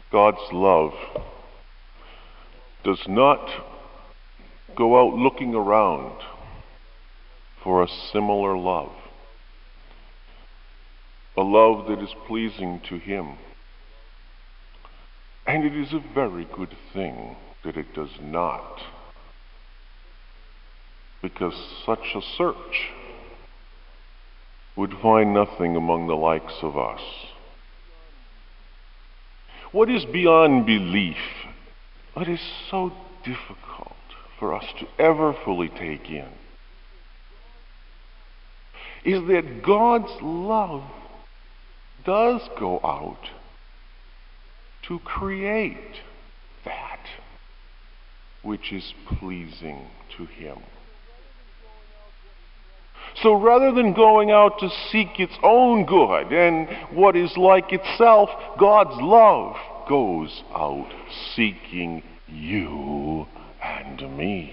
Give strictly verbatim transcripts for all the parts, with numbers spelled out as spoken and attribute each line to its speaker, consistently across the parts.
Speaker 1: God's love does not go out looking around for a similar love, a love that is pleasing to Him. And it is a very good thing that it does not, because such a search would find nothing among the likes of us. What is beyond belief, what is so difficult for us to ever fully take in, is that God's love does go out to create that which is pleasing to Him. So rather than going out to seek its own good and what is like itself, God's love goes out seeking you and me.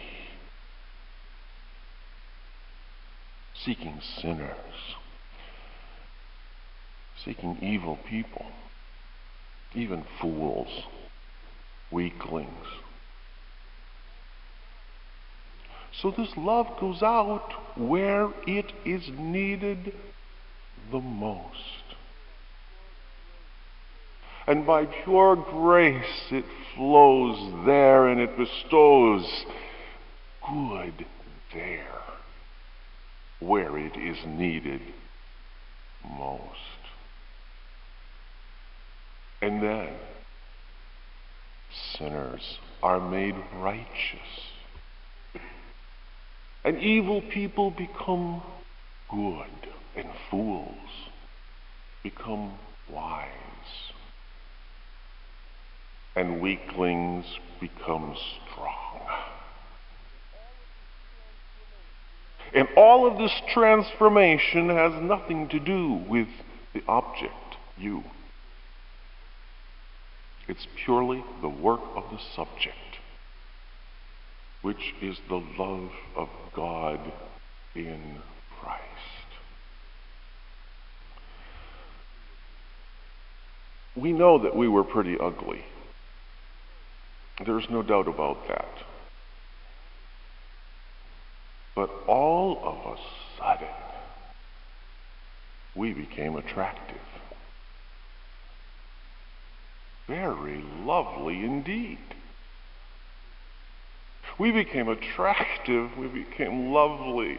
Speaker 1: Seeking sinners. Seeking evil people. Even fools. Weaklings. So this love goes out where it is needed the most. And by pure grace it flows there and it bestows good there where it is needed most. And then sinners are made righteous. And evil people become good, and fools become wise, and weaklings become strong. And all of this transformation has nothing to do with the object, you. It's purely the work of the subject, which is the love of God in Christ. We know that we were pretty ugly. There's no doubt about that. But all of a sudden, we became attractive. Very lovely indeed. We became attractive, we became lovely,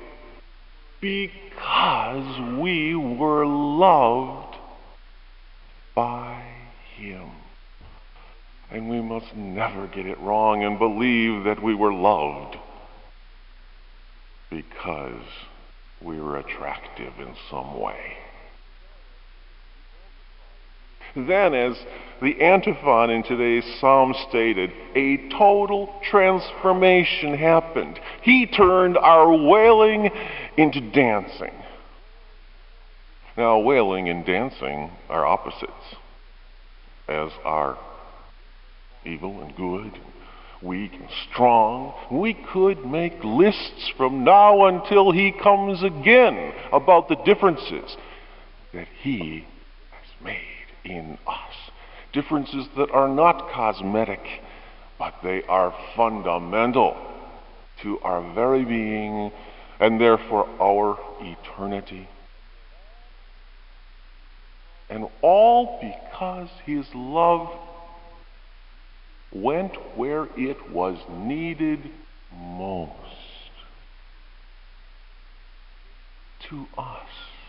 Speaker 1: because we were loved by Him. And we must never get it wrong and believe that we were loved because we were attractive in some way. Then, as the antiphon in today's psalm stated, a total transformation happened. He turned our wailing into dancing. Now, wailing and dancing are opposites, as are evil and good, weak and strong. We could make lists from now until He comes again about the differences that He has made in us. Differences that are not cosmetic, but they are fundamental to our very being and therefore our eternity. And all because His love went where it was needed most, to us.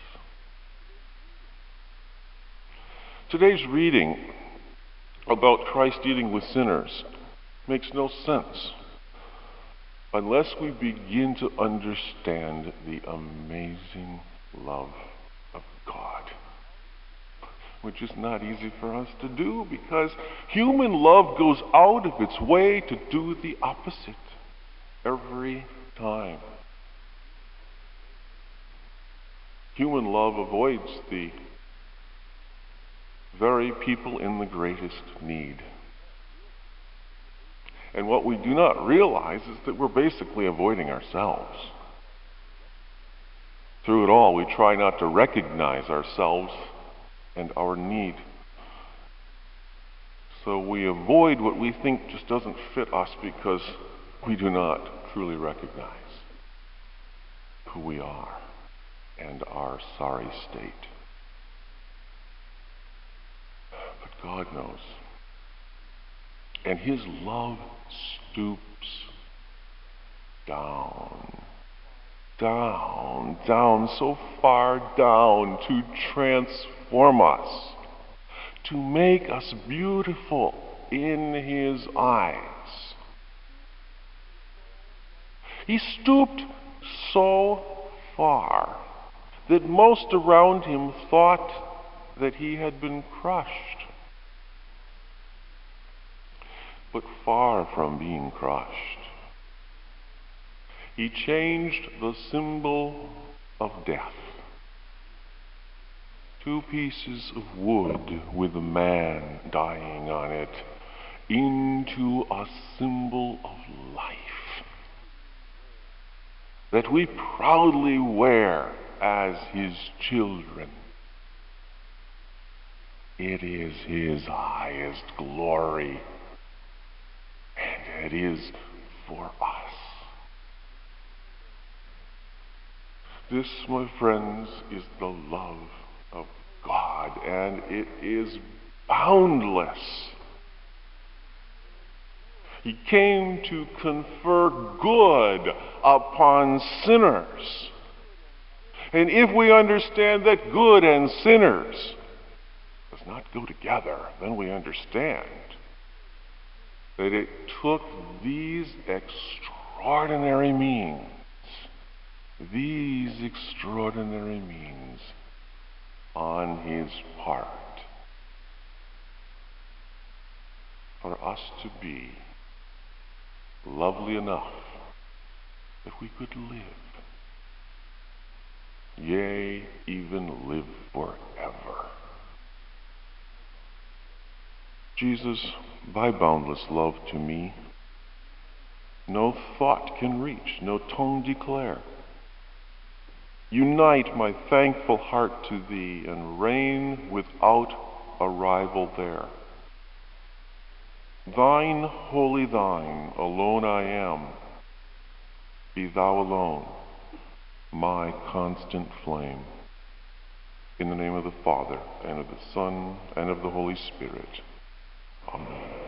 Speaker 1: Today's reading about Christ dealing with sinners makes no sense unless we begin to understand the amazing love of God, which is not easy for us to do because human love goes out of its way to do the opposite every time. Human love avoids the very people in the greatest need. And what we do not realize is that we're basically avoiding ourselves. Through it all, we try not to recognize ourselves and our need. So we avoid what we think just doesn't fit us because we do not truly recognize who we are and our sorry state. But God knows. And His love stoops down, down, down, so far down to transform us, to make us beautiful in His eyes. He stooped so far that most around Him thought that He had been crushed. But far from being crushed, He changed the symbol of death, two pieces of wood with a man dying on it, into a symbol of life that we proudly wear as His children. It is His highest glory, and it is for us. This, my friends, is the love of God, and it is boundless. He came to confer good upon sinners. And if we understand that good and sinners does not go together, then we understand that it took these extraordinary means, these extraordinary means on His part for us to be lovely enough that we could live, yea, even live forever. Jesus, Thy boundless love to me, no thought can reach, no tongue declare. Unite my thankful heart to Thee, and reign without a rival there. Thine, wholly Thine, alone I am. Be Thou alone my constant flame. In the name of the Father, and of the Son, and of the Holy Spirit. Amen.